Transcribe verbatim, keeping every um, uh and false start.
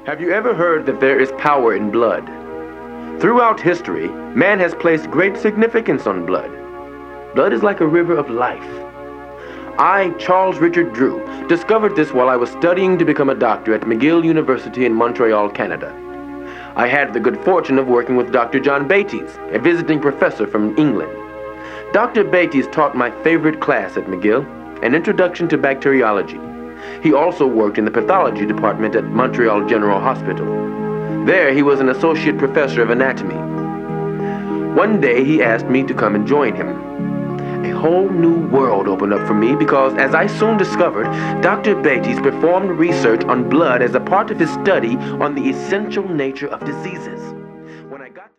Have you ever heard that there is power in blood? Throughout history, man has placed great significance on blood. Blood is like a river of life. I, Charles Richard Drew, discovered this while I was studying to become a doctor at McGill University in Montreal, Canada. I had the good fortune of working with Doctor John Bates, a visiting professor from England. Doctor Bates taught my favorite class at McGill, An Introduction to Bacteriology. He also worked in the pathology department at Montreal General Hospital. There, he was an associate professor of anatomy. One day, he asked me to come and join him. A whole new world opened up for me because, as I soon discovered, Doctor Bates performed research on blood as a part of his study on the essential nature of diseases. When I got